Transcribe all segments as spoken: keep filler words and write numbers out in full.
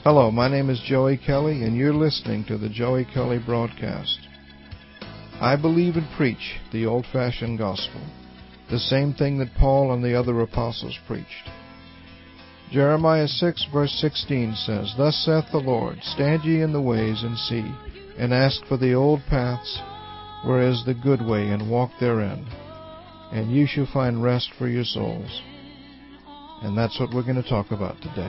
Hello, my name is Joey Kelly, and you're listening to the Joey Kelly Broadcast. I believe and preach the old-fashioned gospel, the same thing that Paul and the other apostles preached. Jeremiah six, verse sixteen says, Thus saith the Lord, Stand ye in the ways, and see, and ask for the old paths, where is the good way, and walk therein, and ye shall find rest for your souls. And that's what we're going to talk about today.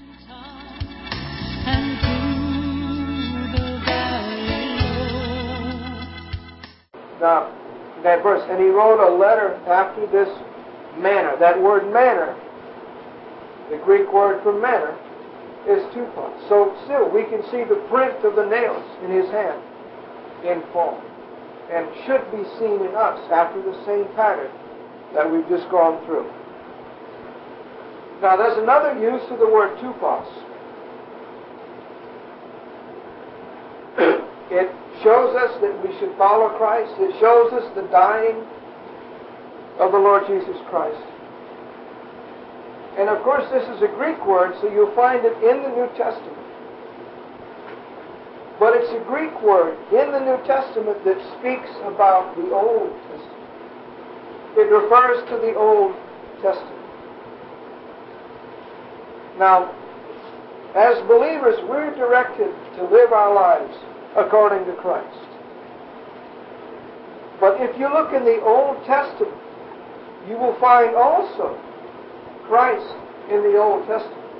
Now, that verse, and he wrote a letter after this manner. That word manner, the Greek word for manner, is tupos. So still, we can see the print of the nails in his hand in form, and should be seen in us after the same pattern that we've just gone through. Now, there's another use of the word tupos. It shows us that we should follow Christ. It shows us the dying of the Lord Jesus Christ. And of course, this is a Greek word, so you'll find it in the New Testament. But it's a Greek word in the New Testament that speaks about the Old Testament. It refers to the Old Testament. Now, as believers, we're directed to live our lives according to Christ. But if you look in the Old Testament, you will find also Christ in the Old Testament.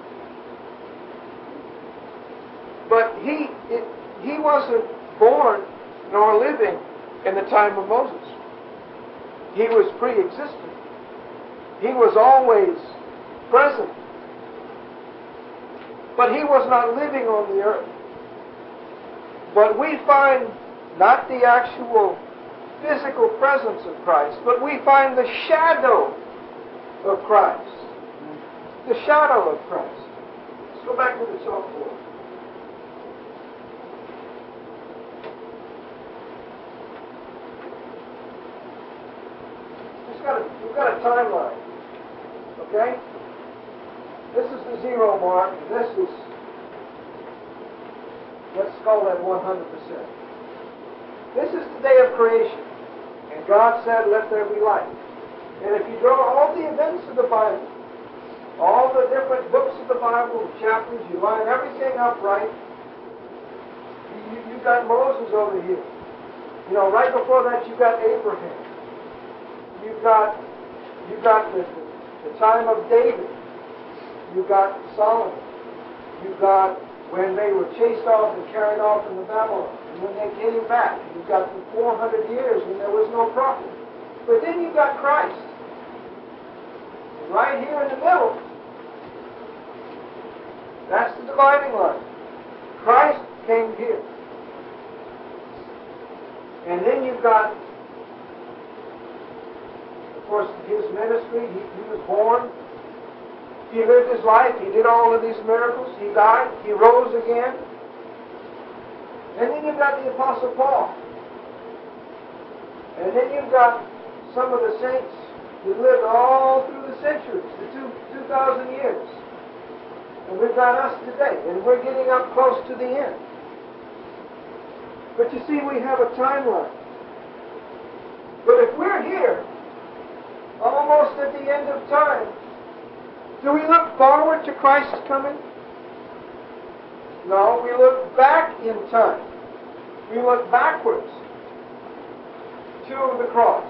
But he it, he wasn't born nor living in the time of Moses. He was pre-existent. He was always present. But he was not living on the earth. But we find not the actual physical presence of Christ, but we find the shadow of Christ. The shadow of Christ. Let's go back to the chalkboard. We've got a, we've got a timeline. Okay? This is the zero mark, and this is, let's call that one hundred percent. This is the day of creation. And God said, let there be light. And if you draw all the events of the Bible, all the different books of the Bible, the chapters, you line everything up right, you, you, you've got Moses over here. You know, right before that you've got Abraham. You've got, you've got the, the, the time of David. You've got Solomon. You've got when they were chased off and carried off into Babylon. And when they came back, you've got the four hundred years when there was no prophet. But then you've got Christ. And right here in the middle, that's the dividing line. Christ came here. And then you've got, of course, his ministry. He, he was born. He lived his life. He did all of these miracles. He died. He rose again. And then you've got the Apostle Paul. And then you've got some of the saints who lived all through the centuries, the two, two thousand years. And we've got us today. And we're getting up close to the end. But you see, we have a timeline. But if we're here, almost at the end of time, do we look forward to Christ's coming? No, we look back in time. We look backwards to the cross.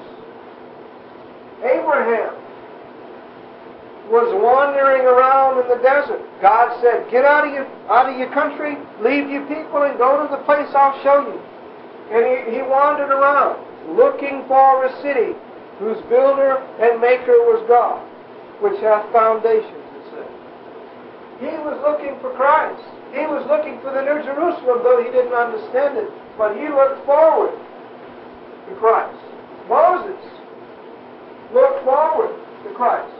Abraham was wandering around in the desert. God said, get out of your, out of your country, leave your people, and go to the place I'll show you. And he, he wandered around, looking for a city whose builder and maker was God, which hath foundations, it said. He was looking for Christ. He was looking for the New Jerusalem, though he didn't understand it. But he looked forward to Christ. Moses looked forward to Christ.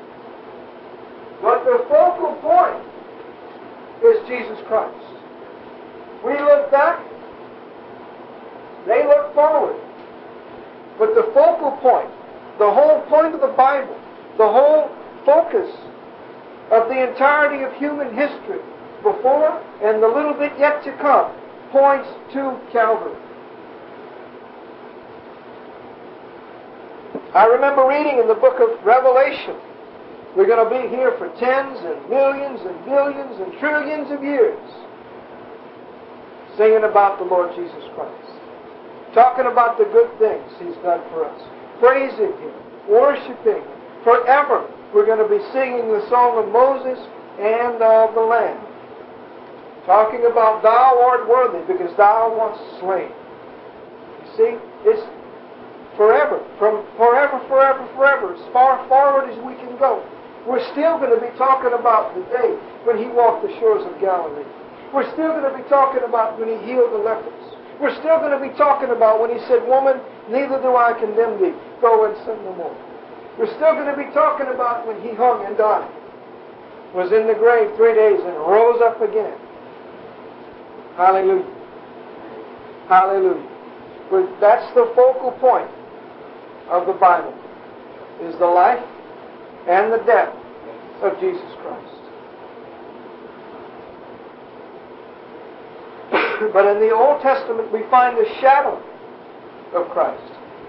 But the focal point is Jesus Christ. We look back, they look forward. But the focal point, the whole point of the Bible, the whole focus of the entirety of human history before and the little bit yet to come points to Calvary. I remember reading in the book of Revelation, we're going to be here for tens and millions and billions and trillions of years, singing about the Lord Jesus Christ, talking about the good things He's done for us, praising Him, worshiping Him. Forever we're going to be singing the song of Moses and of the Lamb, talking about Thou art worthy because Thou wast slain. You see, it's forever, from forever, forever, forever, as far forward as we can go. We're still going to be talking about the day when He walked the shores of Galilee. We're still going to be talking about when He healed the lepers. We're still going to be talking about when He said, Woman, neither do I condemn thee. Go and sin no more. We're still going to be talking about when He hung and died, was in the grave three days and rose up again. Hallelujah. Hallelujah. But that's the focal point of the Bible, is the life and the death of Jesus Christ. But in the Old Testament we find the shadow of Christ.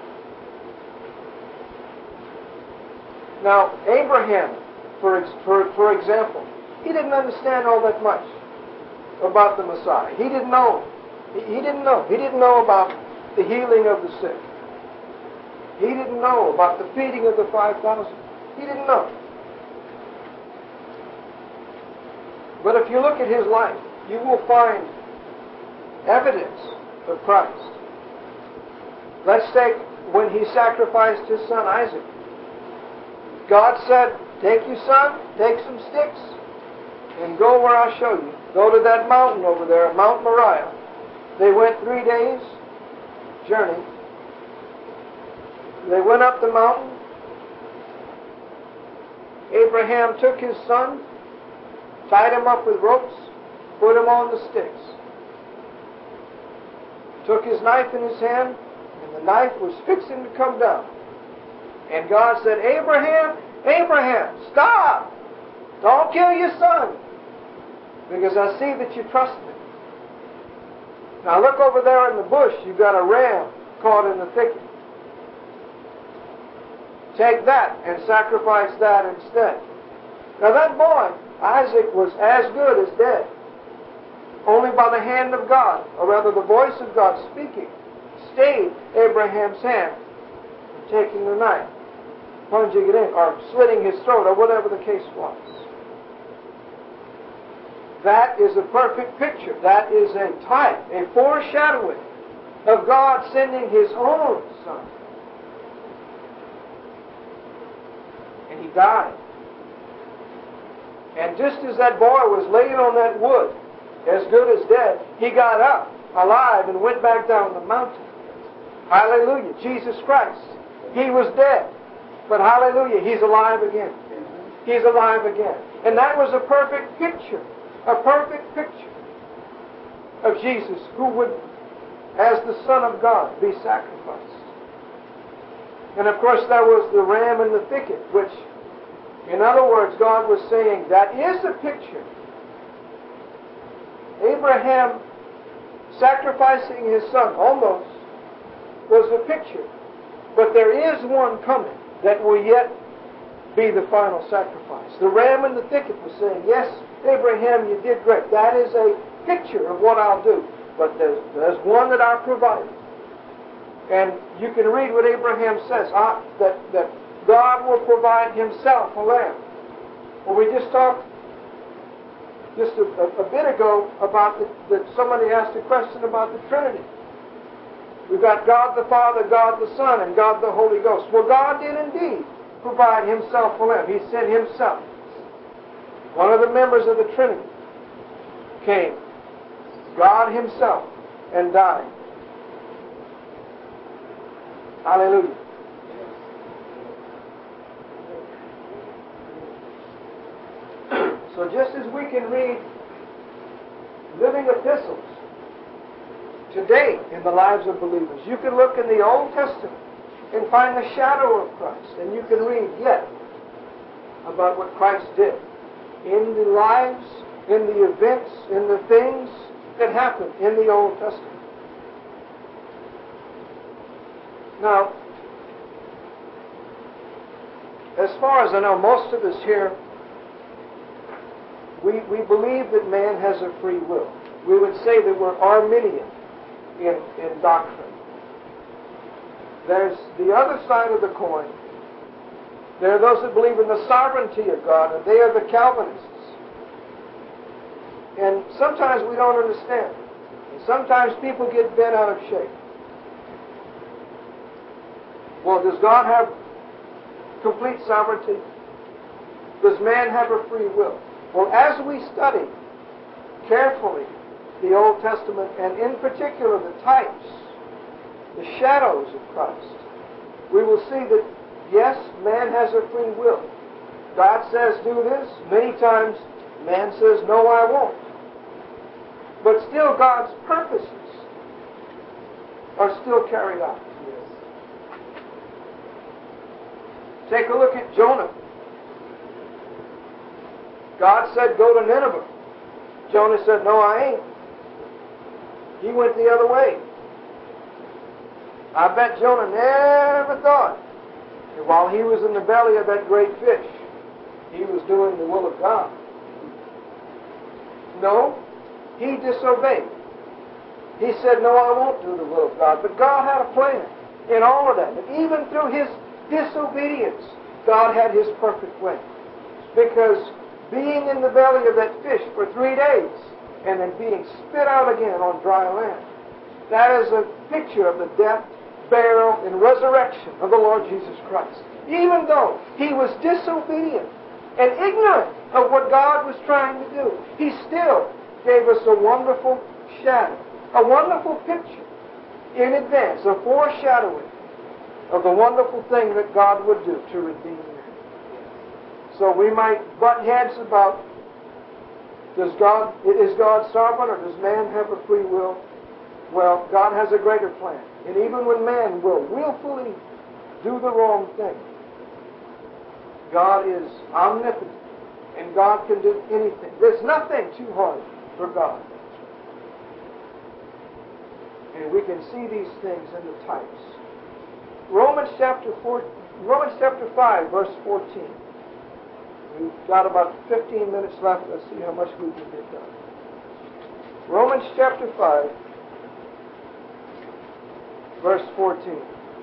Now, Abraham, for, for, for example, he didn't understand all that much about the Messiah. He didn't know. He, he didn't know. He didn't know about the healing of the sick. He didn't know about the feeding of the five thousand. He didn't know. But if you look at his life, you will find evidence of Christ. Let's take when he sacrificed his son Isaac. God said, take your son, take some sticks, and go where I'll show you. Go to that mountain over there, Mount Moriah. They went three days journey. They went up the mountain. Abraham took his son, tied him up with ropes, put him on the sticks. Took his knife in his hand, and the knife was fixing to come down. And God said, Abraham, Abraham, stop! Don't kill your son, because I see that you trust me. Now look over there in the bush, you've got a ram caught in the thicket. Take that and sacrifice that instead. Now that boy, Isaac, was as good as dead. Only by the hand of God, or rather the voice of God speaking, stayed Abraham's hand from taking the knife, plunging it in, or slitting his throat, or whatever the case was. That is a perfect picture. That is a type, a foreshadowing of God sending His own Son. And He died. And just as that boy was laying on that wood, as good as dead, he got up alive and went back down the mountain. Hallelujah. Jesus Christ. He was dead. But hallelujah, He's alive again. He's alive again. And that was a perfect picture. A perfect picture of Jesus, who would, as the Son of God, be sacrificed. And of course there was the ram in the thicket, which, in other words, God was saying, that is a picture. Abraham sacrificing his son, almost, was a picture. But there is one coming that will yet be the final sacrifice. The ram in the thicket was saying, yes, Abraham, you did great. That is a picture of what I'll do. But there's, there's one that I provided. And you can read what Abraham says, I, that, that God will provide Himself a lamb. Well, we just talked just a, a, a bit ago about the, that somebody asked a question about the Trinity. We've got God the Father, God the Son, and God the Holy Ghost. Well, God did indeed provide Himself a lamb. He sent Himself. One of the members of the Trinity came, God Himself, and died. Hallelujah. So just as we can read living epistles today in the lives of believers, you can look in the Old Testament and find the shadow of Christ, and you can read yet about what Christ did in the lives in the events, in the things that happened in the Old Testament. Now, as far as I know, most of us here, we, we believe that man has a free will. We would say that we're Arminian in, in doctrine. There's the other side of the coin. There are those that believe in the sovereignty of God, and they are the Calvinists. And sometimes we don't understand. And sometimes people get bent out of shape. Well, does God have complete sovereignty? Does man have a free will? Well, as we study carefully the Old Testament, and in particular the types, the shadows of Christ, we will see that, yes, man has a free will. God says, do this. Many times, man says, no, I won't. But still, God's purposes are still carried out. Yes. Take a look at Jonah. God said, go to Nineveh. Jonah said, no, I ain't. He went the other way. I bet Jonah never thought that while he was in the belly of that great fish, he was doing the will of God. No, he disobeyed. He said, no, I won't do the will of God. But God had a plan in all of that. And even through his disobedience, God had his perfect way. Because being in the belly of that fish for three days and then being spit out again on dry land, that is a picture of the death, burial, and resurrection of the Lord Jesus Christ. Even though he was disobedient and ignorant of what God was trying to do, he still gave us a wonderful shadow, a wonderful picture in advance, a foreshadowing of the wonderful thing that God would do to redeem man. So we might butt heads about, does God, is God sovereign, or does man have a free will? Well, God has a greater plan. And even when man will willfully do the wrong thing, God is omnipotent, and God can do anything. There's nothing too hard for God. And we can see these things in the types. Romans chapter four, Romans chapter five, verse fourteen. We've got about fifteen minutes left. Let's see how much we can get done. Romans chapter five, verse fourteen.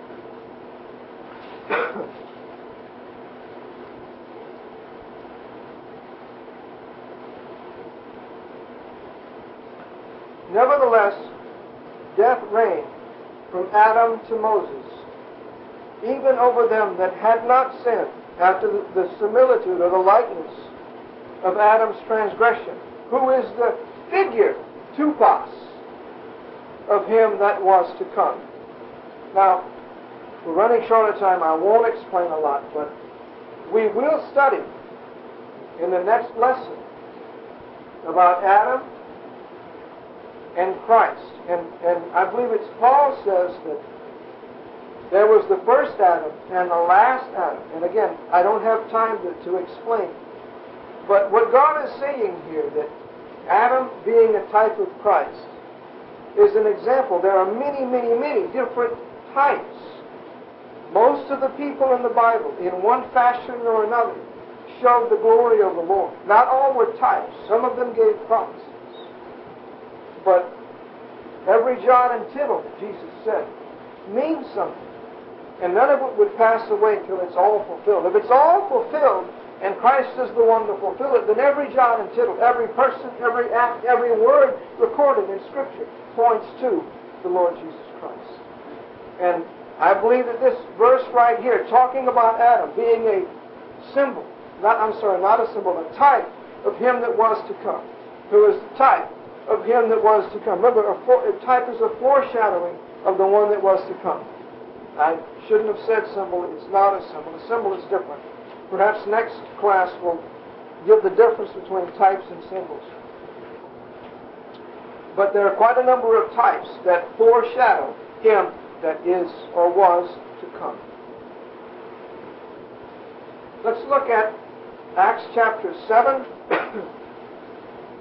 Nevertheless, death reigned from Adam to Moses, even over them that had not sinned, after the similitude or the likeness of Adam's transgression, who is the figure, tupos, of him that was to come. Now, we're running short of time. I won't explain a lot, but we will study in the next lesson about Adam and Christ. And, and I believe it's Paul says that there was the first Adam and the last Adam. And again, I don't have time to, to explain. But what God is saying here, that Adam being a type of Christ, is an example. There are many, many, many different types. Most of the people in the Bible, in one fashion or another, showed the glory of the Lord. Not all were types. Some of them gave prophecies. But every jot and tittle, Jesus said, means something. And none of it would pass away till it's all fulfilled. If it's all fulfilled, and Christ is the one to fulfill it, then every jot and tittle, every person, every act, every word recorded in Scripture points to the Lord Jesus Christ. And I believe that this verse right here, talking about Adam being a symbol, not, I'm sorry, not a symbol, a type of him that was to come, who is the type of him that was to come. Remember, a, for, a type is a foreshadowing of the one that was to come. I shouldn't have said symbol. It's not a symbol. A symbol is different. Perhaps next class will give the difference between types and symbols. But there are quite a number of types that foreshadow him that is or was to come. Let's look at Acts chapter seven.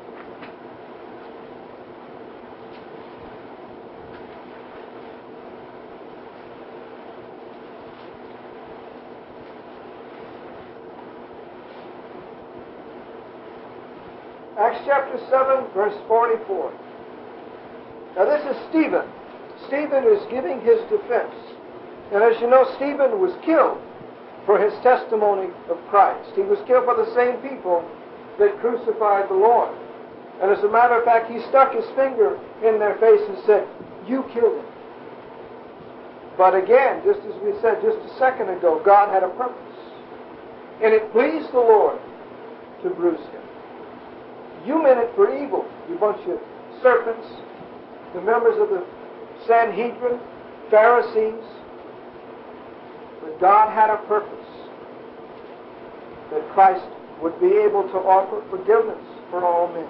Acts chapter seven, verse forty-four. Now this is Stephen. Stephen is giving his defense. And as you know, Stephen was killed for his testimony of Christ. He was killed by the same people that crucified the Lord. And as a matter of fact, he stuck his finger in their face and said, "You killed him." But again, just as we said just a second ago, God had a purpose. And it pleased the Lord to bruise him. You meant it for evil, you bunch of serpents, the members of the Sanhedrin, Pharisees. But God had a purpose, that Christ would be able to offer forgiveness for all men.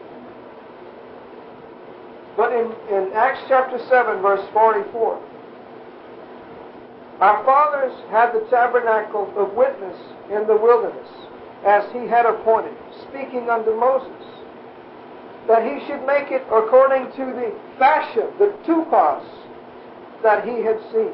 But in, in Acts chapter seven, verse forty-four, our fathers had the tabernacle of witness in the wilderness, as he had appointed, speaking unto Moses, that he should make it according to the fashion, the tupos, that he had seen.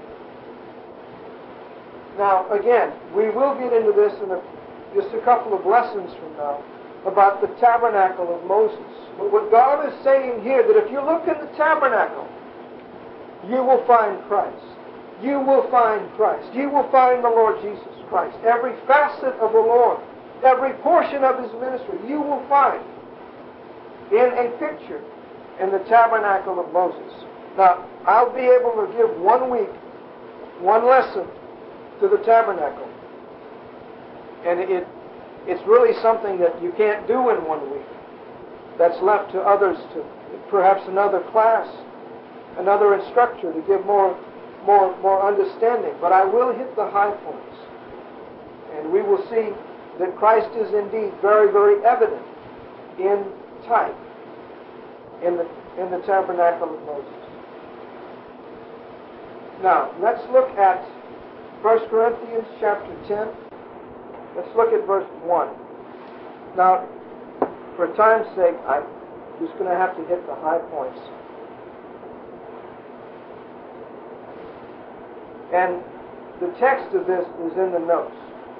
Now, again, we will get into this in a, just a couple of lessons from now, about the tabernacle of Moses. But what God is saying here, that if you look in the tabernacle, you will find Christ. You will find Christ. You will find the Lord Jesus Christ. Every facet of the Lord, every portion of His ministry, you will find in a picture in the tabernacle of Moses. Now, I'll be able to give one week, one lesson to the tabernacle. And it, it's really something that you can't do in one week. That's left to others, to perhaps another class, another instructor to give more More, more understanding. But I will hit the high points. And we will see that Christ is indeed very, very evident in type in the, in the tabernacle of Moses. Now, let's look at First Corinthians chapter ten. Let's look at verse one. Now, for time's sake, I'm just going to have to hit the high points. And the text of this is in the notes.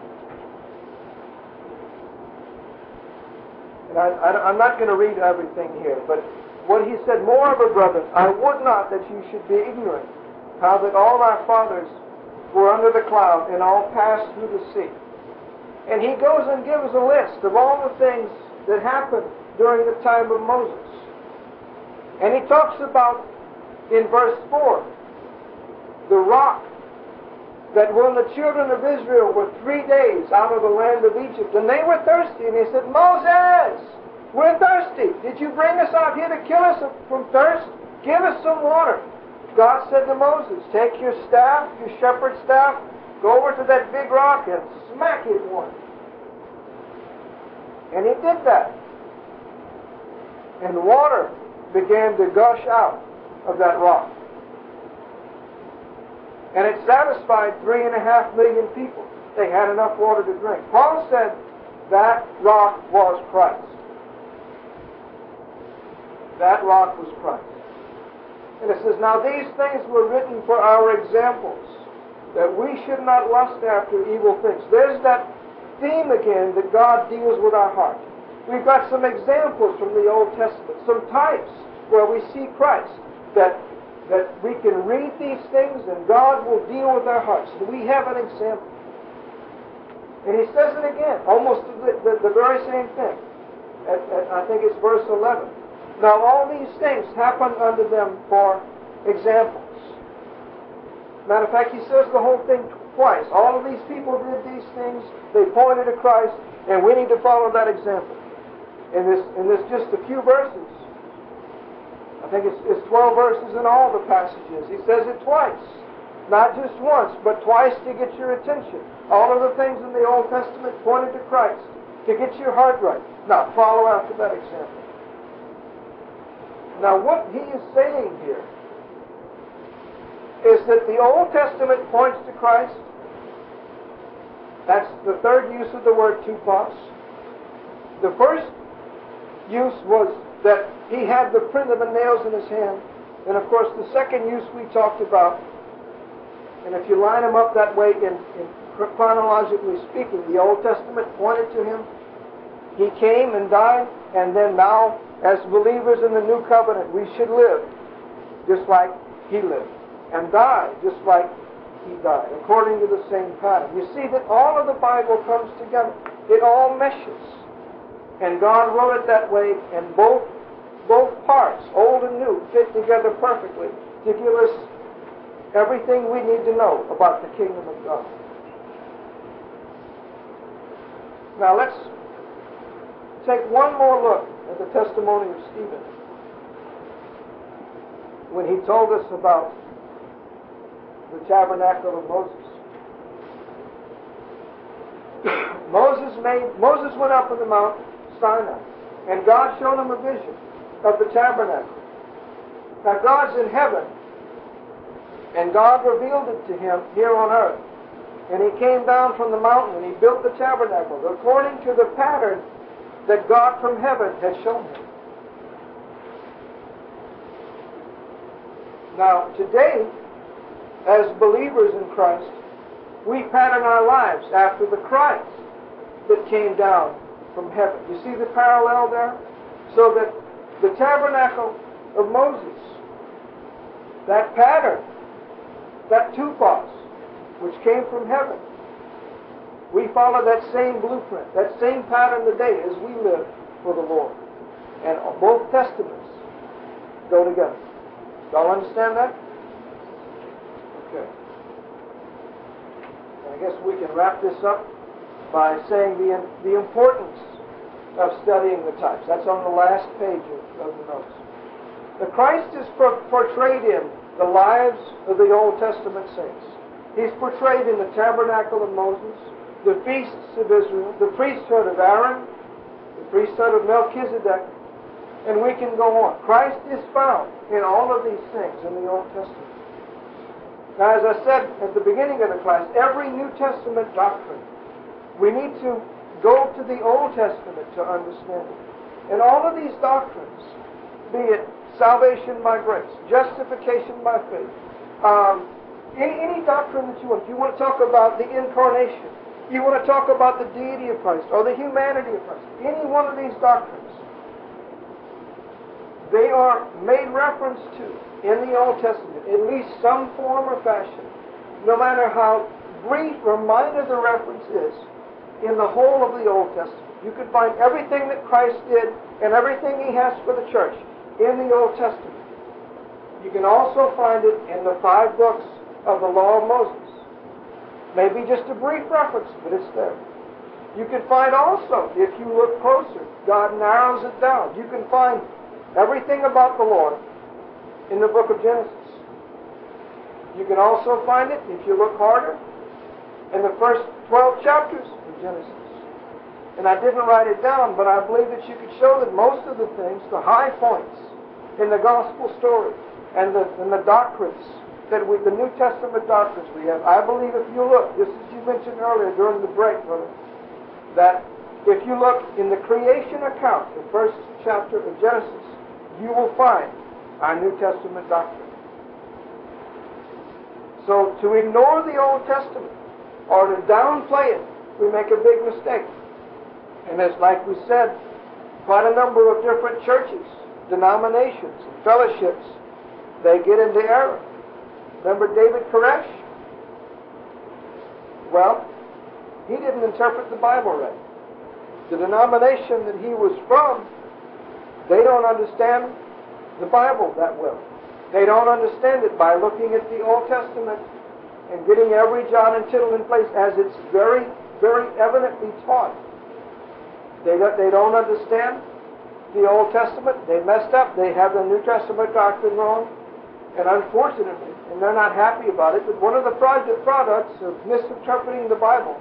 And I, I, I'm not going to read everything here, but what he said, "Moreover, brethren, I would not that you should be ignorant, how that all our fathers were under the cloud, and all passed through the sea." And he goes and gives a list of all the things that happened during the time of Moses. And he talks about, in verse four, the rock that when the children of Israel were three days out of the land of Egypt, and they were thirsty, and he said, "Moses, we're thirsty. Did you bring us out here to kill us from thirst? Give us some water." God said to Moses, "Take your staff, your shepherd's staff, go over to that big rock and smack it once." And he did that. And water began to gush out of that rock. And it satisfied three and a half million people. They had enough water to drink. Paul said that rock was Christ. That rock was Christ. And it says, "Now these things were written for our examples, that we should not lust after evil things." There's that theme again, that God deals with our heart. We've got some examples from the Old Testament, some types where we see Christ, that that we can read these things and God will deal with our hearts. And we have an example. And he says it again, almost the, the, the very same thing. At, at, I think it's verse eleven. "Now all these things happened unto them for examples." Matter of fact, he says the whole thing twice. All of these people did these things. They pointed to Christ, and we need to follow that example. In this, in this just a few verses, I think it's, it's twelve verses in all the passages. He says it twice. Not just once, but twice to get your attention. All of the things in the Old Testament pointed to Christ, to get your heart right. Now, follow after that example. Now, what he is saying here is that the Old Testament points to Christ. That's the third use of the word tupos. The first use was that he had the print of the nails in his hand. And of course, the second use we talked about, and if you line them up that way, in, in chronologically speaking, the Old Testament pointed to him. He came and died And then now, as believers in the new covenant, we should live just like He lived, and die just like He died, according to the same pattern. You see that all of the Bible comes together. It all meshes. And God wrote it that way, and both, both parts, old and new, fit together perfectly to give us everything we need to know about the kingdom of God. Now let's take one more look at the testimony of Stephen when he told us about the tabernacle of Moses. Moses made Moses went up on the Mount Sinai, and God showed him a vision of the tabernacle. Now God's in heaven, and God revealed it to him here on earth. And he came down from the mountain and he built the tabernacle according to the pattern that God from heaven had shown him. Now, today, as believers in Christ, we pattern our lives after the Christ that came down from heaven. You see the parallel there? So that the tabernacle of Moses, that pattern, that tupos, which came from heaven, we follow that same blueprint, that same pattern today as we live for the Lord. And both testaments go together. Y'all understand that? Okay. I guess we can wrap this up by saying the, the importance of studying the types. That's on the last page of, of the notes. The Christ is por- portrayed in the lives of the Old Testament saints. He's portrayed in the tabernacle of Moses, the feasts of Israel, the priesthood of Aaron, the priesthood of Melchizedek, and we can go on. Christ is found in all of these things in the Old Testament. Now, as I said at the beginning of the class, every New Testament doctrine, we need to go to the Old Testament to understand it. And all of these doctrines, be it salvation by grace, justification by faith, um, Any, any doctrine that you want. If you want to talk about the incarnation, you want to talk about the deity of Christ or the humanity of Christ, any one of these doctrines, they are made reference to in the Old Testament, in at least some form or fashion, no matter how brief or minor the reference is, in the whole of the Old Testament. You can find everything that Christ did and everything He has for the church in the Old Testament. You can also find it in the five books of the Law of Moses. Maybe just a brief reference, but it's there. You can find also, if you look closer, God narrows it down. You can find everything about the Lord in the book of Genesis. You can also find it, if you look harder, in the first twelve chapters of Genesis. And I didn't write it down, but I believe that you could show that most of the things, the high points in the gospel story and the, and the doctrines that with the New Testament doctrines we have, I believe if you look, just as you mentioned earlier during the break, brother, that if you look in the creation account, the first chapter of Genesis, you will find our New Testament doctrine. So to ignore the Old Testament or to downplay it, we make a big mistake. And as like we said, quite a number of different churches, denominations, and fellowships, they get into error. Remember David Koresh? Well, he didn't interpret the Bible right. The denomination that he was from, they don't understand the Bible that well. They don't understand it by looking at the Old Testament and getting every jot and tittle in place as it's very, very evidently taught. They don't, they don't understand the Old Testament. They messed up. They have the New Testament doctrine wrong. And unfortunately, and they're not happy about it, but one of the project products of misinterpreting the Bible,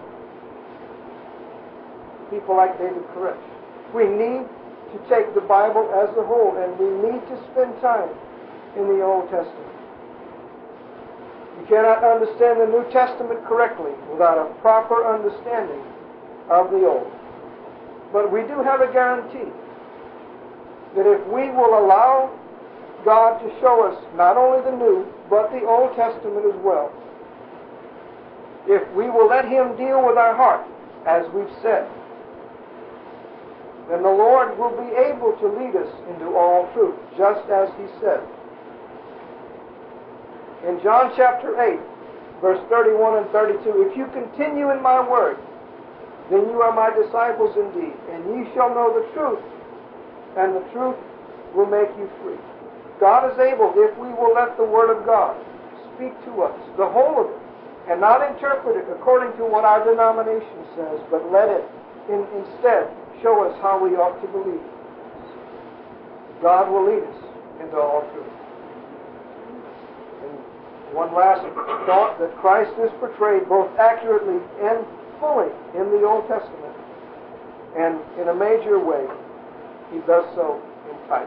people like David Koresh. We need to take the Bible as a whole, and we need to spend time in the Old Testament. You cannot understand the New Testament correctly without a proper understanding of the Old. But we do have a guarantee that if we will allow God to show us not only the New, but the Old Testament as well, if we will let Him deal with our heart, as we've said, then the Lord will be able to lead us into all truth, just as He said. In John chapter eight, verse thirty-one and thirty-two, if you continue in my word, then you are my disciples indeed, and ye shall know the truth, and the truth will make you free. God is able, if we will let the Word of God speak to us, the whole of it, and not interpret it according to what our denomination says, but let it in, instead show us how we ought to believe. God will lead us into all truth. And one last thought, that Christ is portrayed both accurately and fully in the Old Testament, and in a major way, He does so in type.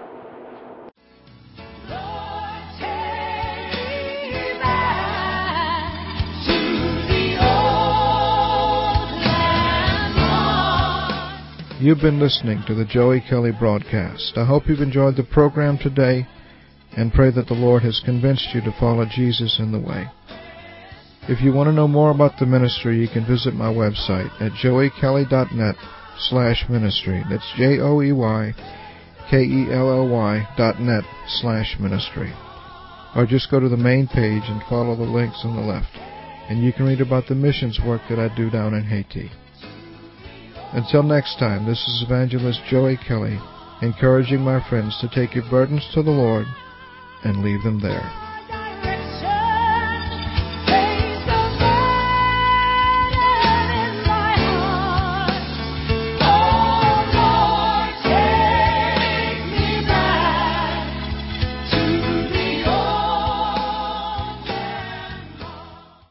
You've been listening to the Joey Kelly broadcast. I hope you've enjoyed the program today and pray that the Lord has convinced you to follow Jesus in the way. If you want to know more about the ministry, you can visit my website at joey kelly dot net slash ministry. That's J O E Y K E L L Y dot net slash ministry. Or just go to the main page and follow the links on the left, and you can read about the missions work that I do down in Haiti. Until next time, this is Evangelist Joey Kelly, encouraging my friends to take your burdens to the Lord and leave them there.